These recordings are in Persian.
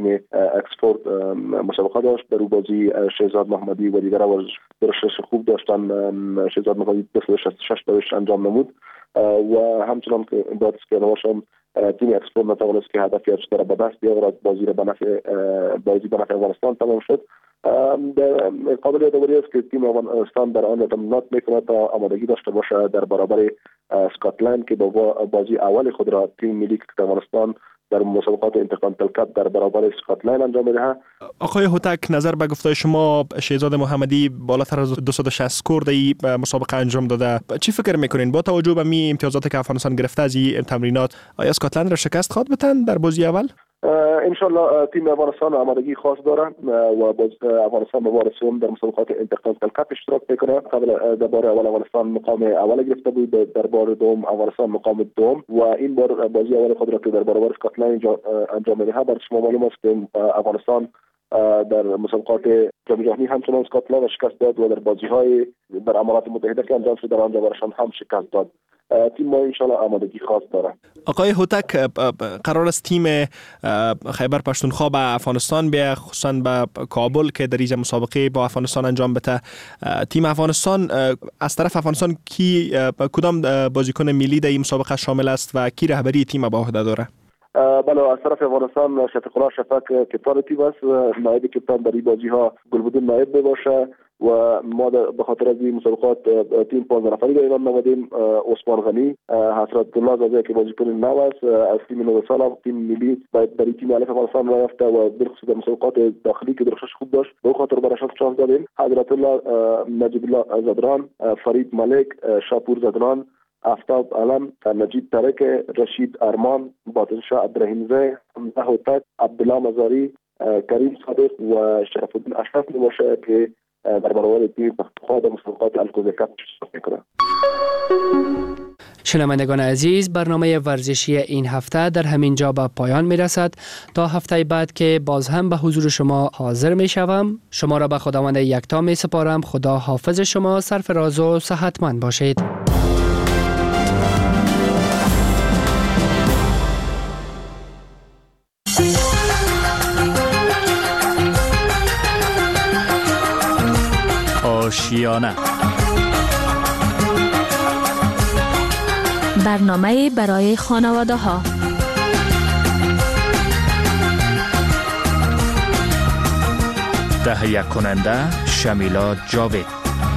تیم اکسپورت مسابقه داشت. در اون بازی شهزاد محمدی و دیگر ورزشکاران خوب داشتن. شهزاد محمدی 266 دوش انجام نمود و همچنان که باید که نواشم تیم اکسپورت نتوانست که هدفی از به دست بیاورد. بازی به نفع افغانستان تمام شد. قابل یادآوری است که تیم افغانستان در آن تمرینات میکند تا آمادگی داشته باشه در برابر اسکاتلند که با بازی اول خود را تیم ملی افغانستان در مسابقات اینترکانتیننتال کاپ در برابر اسکاتلند انجام می‌دهد. آقای هوتک، نظر به گفته شما شهزاد محمدی بالاتر از 260 اسکور در این مسابقه انجام داده. چی فکر میکنین با توجه به می امتیازاتی که افغانستان گرفته از این تمرینات آیا اسکاتلند را شکست خواهد بدن در بازی اول؟ انشالله تیم افغانستان آمادگی خاص داره و افغانستان به بار سوم در مسابقات اینترکانتیننتال کاپ اشتراک میکنه. قبل در بار اول افغانستان مقام اول گرفته بود، در بار دوم افغانستان مقام دوم و این بار بازی اول خود را که در برابر اسکاتلند انجام میده. بر شما معلوم است که افغانستان در مسابقات جام جهانی همچنان اسکاتلند شکست داد و در بازی‌های در امارات متحده که انجام شد در آنجا برشان هم شکست داد. تیم ما انشالله آمادگی خاص داره. آقای هوتک، قرار است تیم خیبر پختونخوا به افغانستان بیا، خصوصا به کابل که در این مسابقه با افغانستان انجام بده. تیم افغانستان از طرف افغانستان کی کدام بازیکن ملی در این مسابقه شامل است و کی رهبری تیم به عهده داره؟ بله، از طرف افغانستان شفیق الله شفق کپتان تیم است. نایب کپتان در این بازی ها گلبدین نایب باشه و ما به خاطر از این مسابقات تیم 15 نفری در ایران نمودیم. عثمان غنی، حسرت الله زاده که بازیکن نو است از تیم 9 سال تیم ملی برای تیم الف افغانستان رفته و بالخصوص در مسابقات داخلی که درخشش خوب داشت به خاطر براشون شانس دادیم. حضرت الله نجیب الله زدران، فرید ملک، شاپور زدران، آفتاب علم، نجیب ترک، رشید ارمان، باطنشاه عبدالرحیم زی، حمزه هوتک، عبدالله مزاری، کریم صادق و شرف الدین اشرف باشه که در برابر تیم پختونخوا در مسابقات الکوزه کاپ شرکت میکنه. شنوندگان عزیز، برنامه ورزشی این هفته در همین جا به پایان میرسد. تا هفته بعد که باز هم به حضور شما حاضر میشوم، شما را به خداوند یکتا می سپارم. خدا حافظ شما، سرفراز و صحتمند باشید. آشیانه، برنامه برای خانواده ها. تهیه کننده شمیلا جاوید.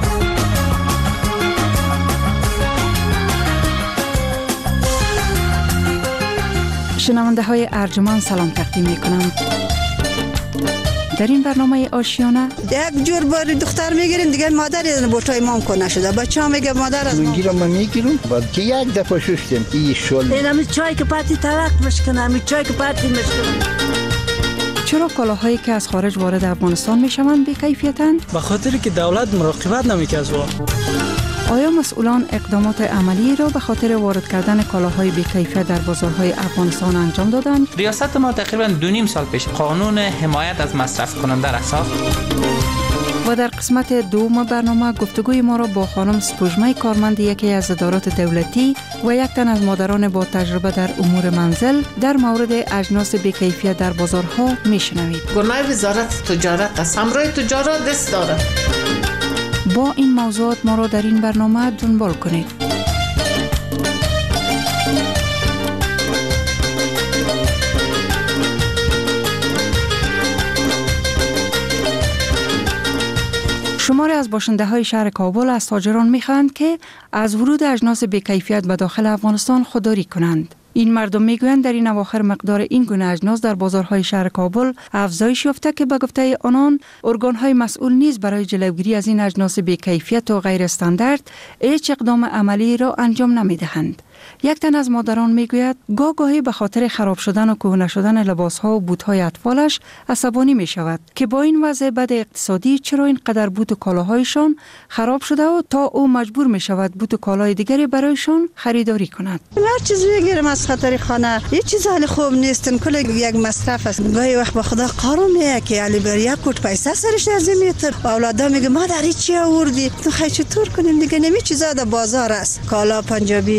شنونده های ارجمند سلام تقدیم می کنم. در این برنامه آشیانه یک جور باری دختر میگیریم دیگه مادر یه بوتای مام کنه شده. بچه ها میگه مادر از مام میگیرم من میگیرم بعد که یک دفعه ششتم این شل اینم چای که پاتی طلاق مشکنه، می چای که پاتی مشکنه. چرا کالاهایی که از خارج وارد افغانستان میشوند بی کیفیتند؟ به خاطر که دولت مراقبت نمیکنه. آیا مسئولان اقدامات عملی را به خاطر وارد کردن کالاهای بی کیفیت در بازارهای افغانستان انجام دادند؟ ریاست ما تقریبا 2.5 سال پیش قانون حمایت از مصرف کننده را ساخت. و در قسمت دوم برنامه گفتگوی ما را با خانم سپوږمۍ کارمند یکی از ادارات دولتی و یک تن از مادران با تجربه در امور منزل در مورد اجناس بی کیفیت در بازارها میشنوید. گناه وزارت تجارت است، امروی تجارت دست داره. با این موضوعات ما را در این برنامه دنبال کنید. شماری از باشنده‌های شهر کابل از تاجران می‌خواهند که از ورود اجناس بی‌کیفیت به داخل افغانستان خودداری کنند. این مردم میگویند در این اواخر مقدار این گونه اجناس در بازارهای شهر کابل افزایش یافته که به گفته آنان ارگان‌های مسئول نیز برای جلوگیری از این اجناس بی‌کیفیت و غیر استاندارد هیچ اقدام عملی را انجام نمی‌دهند. یک تن از مادران میگوید گاهی به خاطر خراب شدن و کهنه شدن لباس‌ها و بوت‌های اطفالش عصبانی می‌شود که با این وضع بد اقتصادی چرا اینقدر بوت و کالاهایشان خراب شده و تا او مجبور می‌شود بوت و کالای دیگری برایشان خریداری کند. هر چیز میگیرم از خاطر خانه، هیچ چیز حال خوب نیستن، کل یک مصرف است. گاهی وقت به خدا قارون میگه که علی بر یک کوت پیسه سرش نمیتر. اولادا میگه مادر چی آوردی؟ تو خی چطور کنیم دیگه؟ نمی چیزا در بازار است. کالا پنجابی میگه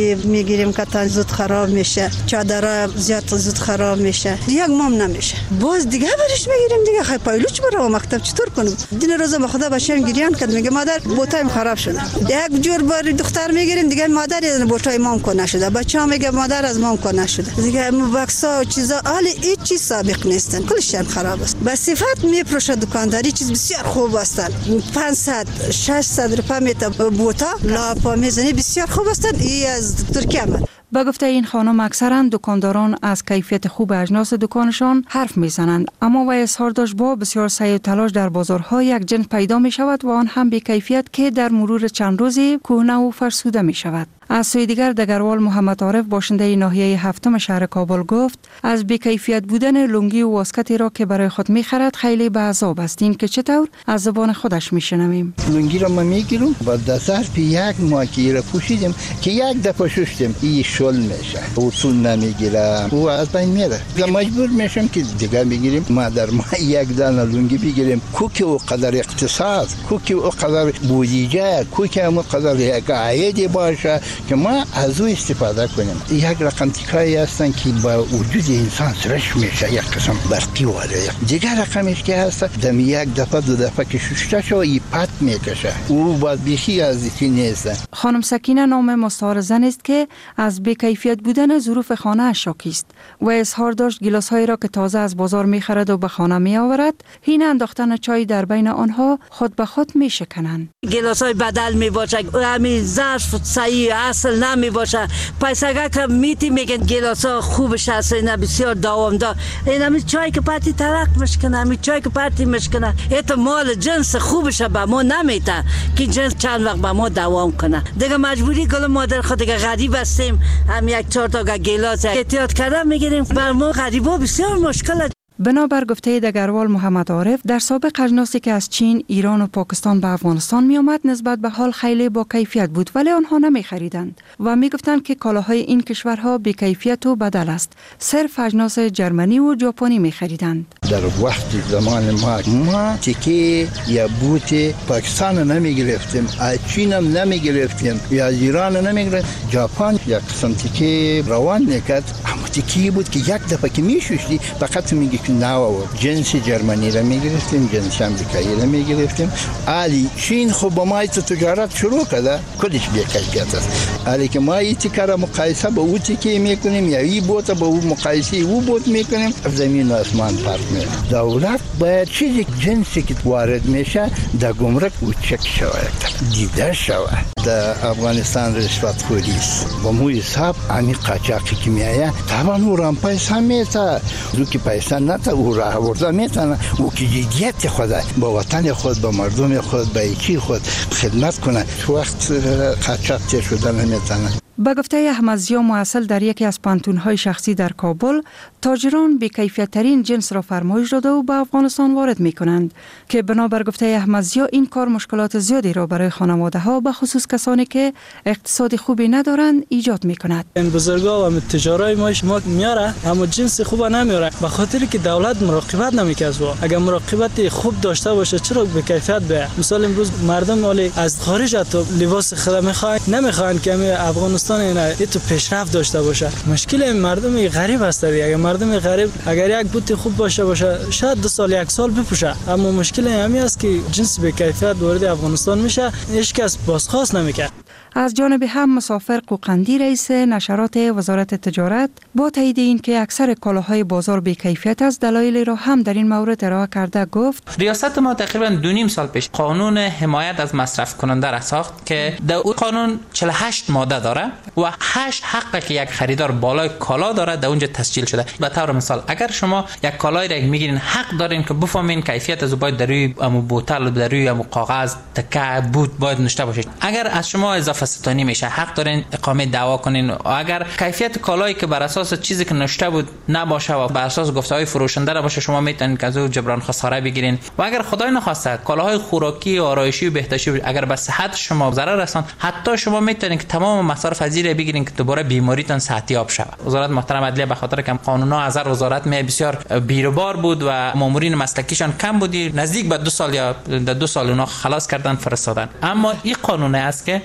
میگیریم که زود خراب میشه، چادر زیاد زود خراب میشه، یک مام نمیشه. باز دیگه برش میگیریم دیگه. خیلی پایلوچ برو مکتب چطور کنم؟ دین روز به خدا بچه‌م گریان کرد، میگه مادر بوتایم خراب شده. یک جور بار دختر میگیریم دیگه مادر بوتای مام کنه شده، بچه‌ها میگه مادر از مام کنه شده دیگه. بکسا و چیزا حالی هیچ چیز سابق نیستن، کلش خراب است. به صفت میفروشه دکانداری، چیز بسیار خوب هستن. 500 600 روپیه میته بوتا لاپا میزنی، بسیار خوب هستن. این از ترکیه آمد. با گفته این خانم اکثرا دکانداران از کیفیت خوب اجناس دکانشان حرف میزنند، اما وی اظهار داشت با بسیار سعی و تلاش در بازارها یک جنس پیدا می شود و آن هم به کیفیت که در مرور چند روزی کهنه و فرسوده می شود. از سوی دیگر دگروال محمد عارف باشنده ناحیه هفتم شهر کابل گفت از بی‌کیفیت بودن لنگی و واسکتی را که برای خود می‌خرد خیلی به عذاب است. این که چطور از زبان خودش میشنویم. لنگی را ما میگیرم با ظرف یک ماه که را پوشیدم که یک دفعه شستم این شل میشه، اصول نمیگیرم و از بین میره. مجبور میشم که دیگه بگیریم. ما در ماه یک دانه لنگی بگیریم، کوکی او قدر اقتصاد، کوکی او قدر بودجه، کوکی او قدر یک عایدی باشه که ما از او استفاده کنیم. یک رقم تیکایی هستن که با وجود انسان سرش میشه، یک قسم برقی واره. دیگر رقمش که هست دم یک دفعه دو دفعه که ششته شو ای پت میکشه، او باید بیشی از ایتی نیست. خانم سکینه نام مستعار زن است که از بی‌کیفیت بودن ظروف خانه اش شاکی است و اظهار داشت گیلاس هایی را که تازه از بازار میخرد و به خانه میآورد هین انداختن چای در بین آنها خود به خود میشکنند. گیلاس های بدل میباشه، همین ظرف صحیح اصل نمی باشه. پیسگا که میتی میگن گیلاس ها خوبش هست، اینا بسیار دوامدار. این همین چای که پاتی ترک مشکنه، همین چای که پاتی مشکنه، ایت مال جنس خوبش به ما نمیته که جنس چند وقت به ما دوام کنه. دیگه مجبوری گل مادر خود دیگه غریب هستیم، هم یک چهار تا گیلاس احتیاط کردن میگیریم. بر ما غریبا بسیار مشکل. بنابر گفته دگروال محمد عارف در سابق اجناسی که از چین، ایران و پاکستان به افغانستان می آمد نسبت به حال خیلی با کیفیت بود ولی آنها نمی خریدند و می گفتند که کالاهای این کشورها بی کیفیت و بدل است. صرف اجناس جرمنی و ژاپنی می خریدند. در وقت زمان ما تیکه یا بوت پاکستان نمی گرفتیم، از چین هم نمی گرفتیم، یا از ایران نمی گرفتیم. ژاپن یک قسم تیکه روان نکرد، اما تیکه بود که یک دفعه که می شوشتی فقط میگی ناو جنس جرمنی را میگرفتیم، جنس امریکایی را میگرفتیم. علی چین خب با ما تجارت شروع کرده، کلش بی کیفیت است. علی که ما این تیکه را مقایسه با او تیکه میکنیم یا این بوت با او مقایسه او بوت میکنیم، زمین و آسمان فرق میکنه. دولت باید چیزی جنسی که وارد میشه در گمرک او چک شود، دیده شود. در افغانستان رشوت خوری است. با مو حساب همین قاچاقی که میایه طبعا او رام پیسه میته، زو که پیسه نتا او راه ورده میتونه او که جدیت خود با وطن خود، با مردم خود، با ایکی خود خدمت کنه. وقت قاچاق تیر شده نمیتونه. به گفته احمد ضیا محصل در یکی از پانتون‌های شخصی در کابل، تاجران بی‌کیفیت‌ترین جنس را فرمایش داده و به افغانستان وارد می‌کنند که بنابر گفته احمد ضیا این کار مشکلات زیادی را برای خانواده‌ها به خصوص کسانی که اقتصاد خوبی ندارند ایجاد می‌کند. این بزرگا و تجارای ما میاره اما جنس خوب نمیاره، به خاطری که دولت مراقبت نمیکنه. اگر مراقبت خوب داشته باشه چرا به کیفیت به مثلا امروز مردم ولی از خارج تو لباس خدا نمیخوان که افغانستان اینا تو پیشرفت داشته باشه. مشکل مردم غریب است. اگر مردم غریب اگر یک بوت خوب باشه شاید 2 سال 1 سال بپوشه، اما مشکل همین است که جنس به کیفیت وارد افغانستان میشه، هیچ کس بازخواست نمیکنه. از جانب هم مسافر قوقندی رئیس نشرات وزارت تجارت با تایید این که اکثر کالاهای بازار بی کیفیت است دلایل را هم در این مورد ارائه کرده گفت ریاست ما تقریبا 2.5 سال پیش قانون حمایت از مصرف کننده را ساخت که در اون قانون 48 ماده داره و 8 حقی که یک خریدار بالای کالا داره در اونجا تسجیل شده. به طور مثال اگر شما یک کالایی را میگیرین حق دارین که بفهمین کیفیت از باید در روی بوتل در روی کاغذ تکه بود باید نوشته باشه. اگر از شما اضافه ستانی میشه حق دارین اقامه دعوا کنین. و اگر کیفیت کالایی که بر اساس چیزی که نوشته بود نباشه و بر اساس گفته‌های فروشنده را باشه شما میتونین که از او جبران خساره بگیرین. و اگر خدای نخواسته کالاهای خوراکی و آرایشی و بهداشتی اگر به صحت شما ضرر رساند، حتی شما میتونین که تمام مصارف از زیر بگیرین که دوباره بیماریتان صحتیاب شود. وزارت محترم عدلیه به خاطر که قانون‌ها از وزارت می بسیار بیروبار بود و مامورین مسلکیشان کم بودی، نزدیک به 2 سال یا 2 سال اونا خلاص کردن فرستادن. اما این قانون است که هم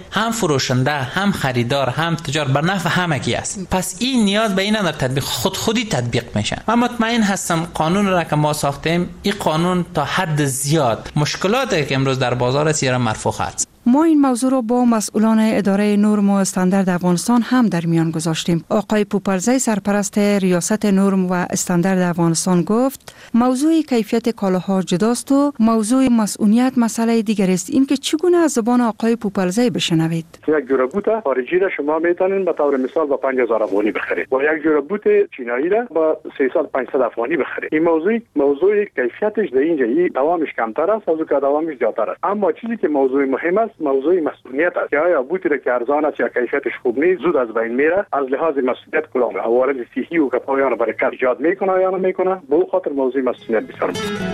فروشنده هم خریدار هم تجار به نفع همگی است. پس این نیاز به این نداره تطبیق خودی تطبیق میشه. من مطمئن هستم قانون را که ما ساختیم این قانون تا حد زیاد مشکلاتی که امروز در بازار است را مرفوع است. ما این موضوع را با مسئولان اداره نرم و استاندارد افغانستان هم در میان گذاشتیم. آقای پوپلزی سرپرست ریاست نرم و استاندارد افغانستان گفت موضوع کیفیت کالاها جداست و موضوع مسئولیت مسئله دیگر است. این که چگونه از زبان آقای پوپلزی بشنوید. یک جوره بوت خارجی را شما میتونین به طور مثال با 5000 افغانی بخرید و یک جوره بوت چینایی را با 300-500 افغانی بخرید. این موضوع کیفیتش در اینجا دوامش کمتر است از که دوامش زیادتر است. اما چیزی که موضوع مهم است موضوع مسئولیت است. یا بوتی را که ارزان است یا کیفیتش خوب نیست زود از بین میره. از لحاظ مسئولیت کدام عوارض صحی و کفایان برای کار ایجاد میکنه یا نمیکنه. به خاطر موضوع مسئولیت بسیار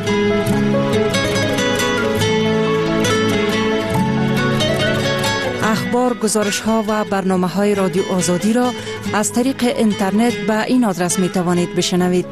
اخبار، گزارش‌ها و برنامه‌های رادیو آزادی را از طریق اینترنت به این آدرس می‌توانید بشنوید: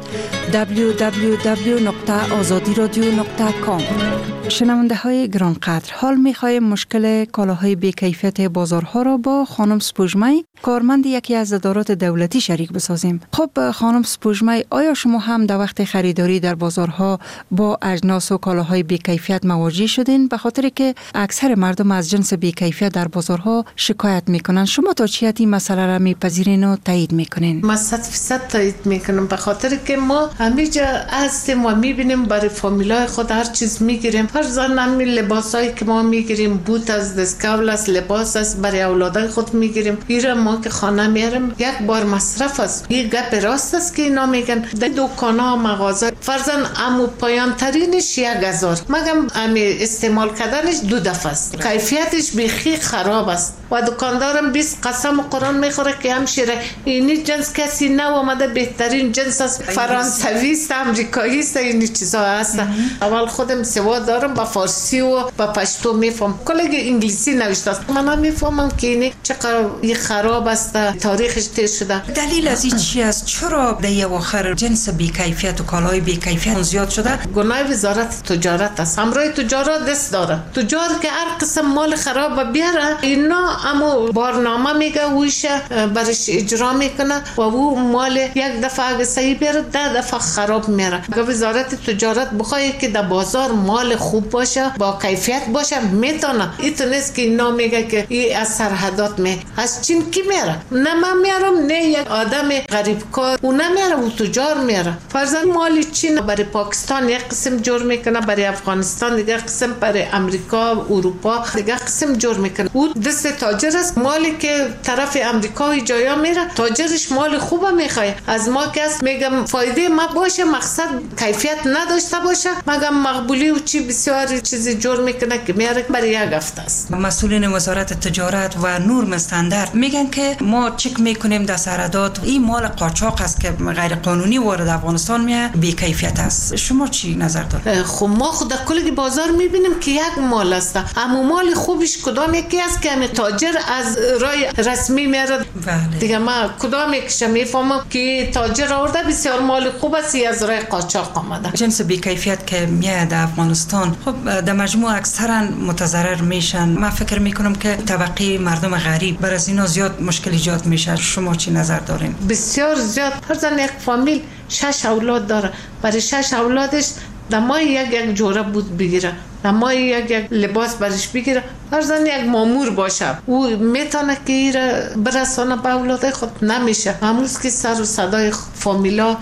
www.azadiradio.com. شنونده‌های گرانقدر، حال می‌خواهیم مشکل کالاهای بی‌کیفیت بازارها را با خانم سپوږمۍ، کارمند یکی از ادارات دولتی شریک بسازیم. خب خانم سپوږمۍ، آیا شما هم در وقت خریداری در بازارها با اجناس و کالاهای بی‌کیفیت مواجه شدین؟ به خاطر که اکثر مردم از جنس بی‌کیفیت در بازارها شکایت میکنن. شما تا چی حد این مسئله را میپذیرین و تایید میکنین؟ من 100% تایید میکنم، به خاطر که ما همیشه هستیم و میبینیم برای فامیلای خود هر چیز میگیریم. هر زن همین لباسایی که ما میگیریم، بوت از دستکول است، لباس است، برای اولادای خود میگیریم. ایرا ما که خانه میاریم یک بار مصرف است. این گپ راست است که اینا میگن در دکانا و مغازه فرضاً امو پایان ترینش 1000 مگم امی استعمال کردنش 2 دفعه است. کیفیتش بیخی خراب است و دکاندارم 20 قسم و قرآن میخوره که همشیره اینی جنس کسی نه اومده، بهترین جنس است، فرانسوی است، امریکایی است، اینی چیزا هست. اول خودم سواد دارم با فارسی و با پشتو میفهم، کلی انگلیسی نوشته است. من میفهمم که اینی چقدر خراب است، تاریخش تیر شده. دلیل از این چی است؟ چرا در اواخر جنس بی‌کیفیت و کالای بی‌کیفیت زیاد شده؟ گناه وزارت تجارت است. همراه تجارت دست داره. تجار که هر قسم مال خراب بیاره، اینا اما برنامه میگه ویش برش اجرا میکنه و او مال یک دفعه اگه صحیح بیاره 10 دفعه خراب میره. اگه وزارت تجارت بخواد که در بازار مال خوب باشه، با کیفیت باشه، میتونه. اینطوریست که اینا میگه که این از سرحدات از چین کی میره؟ نه من میارم، نه یک آدم غریب کار او نمیاره، او تجار میاره. فرضاً مال چین برای پاکستان یک قسم جور میکنه، برای افغانستان دیگه قسم، برای امریکا و اروپا دیگه قسم جور میکنه. او دست تاجر است. مالی که طرف امریکا و جایا میره، تاجرش مال خوبه میخواد. از ما که است میگم فایده ما باشه، مقصد کیفیت نداشته باشه، مگم مقبولی و چی بسیار چیزی جور میکنه که میاره برای یک هفته است. مسئولین وزارت تجارت و نرم استاندارد میگن که ما چک میکنیم در سرحدات این مال قاچاق است که غیر قانونی وارد افغانستان میاد، بی کیفیت است. شما چی نظر دارید؟ خب ما خود کل بازار میبینیم که یک مال است، اما مال خوبش کدام یکی است که تاجر از رای رسمی میاره. دیگه ما کدام یکیش میفهمم که تاجر آورده بسیار مال خوب است از رای قاچاق آمده. جنس بی کیفیت که میاد افغانستان، خب در مجموع اکثرا متضرر میشن. من فکر میکنم که طبقه مردم غریب بر از اینا زیاد مشکل ایجاد میشه. شما چی نظر دارین؟ بسیار زیاد. فرضاً یک فامیل 6 اولاد داره، برای 6 اولادش در ماه یک جوره بود بگیره، در ماه یک لباس برش بگیره، فرضاً یک مامور باشه، او میتونه که ایره برسانه به اولاد خود. نمیشه. امروز که سر و صدای فامیلا،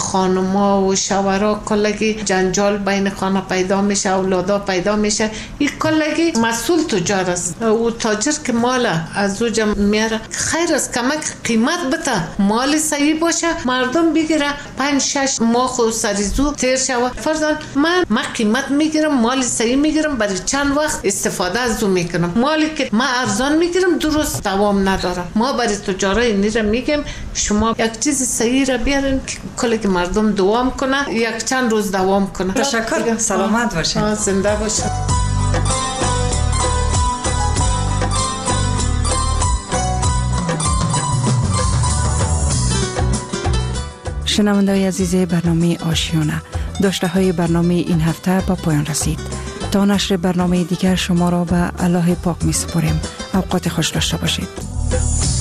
خانما و شوهرها کلگی جنجال بین خانه پیدا میشه، اولادا پیدا میشه. این کلگی مسئول تجار است. او تاجر که مال از او جمع میاره، خیر است کمک قیمت بده، مال صحیح باشه، مردم بگیره. 5-6 ماه خود سریزو تیر شود. فرضاً من قیمت میگیرم، مال صحیح میگیرم، برای چند وقت استفاده از اون میکنم. مالی که ما ارزان میگیرم درست دوام نداره. ما برای تجارای نیره میگم شما یک چیز صحیح را بیارین که کلی که مردم دوام کنه، یک چند روز دوام کنه. تشکر. سلامت باشین. زنده باشین. شنونده‌های عزیز برنامه آشیانه، داشته های برنامه این هفته با پایان رسید. تا نشر برنامه دیگر شما را به الله پاک می سپاریم. اوقات خوش داشته باشید.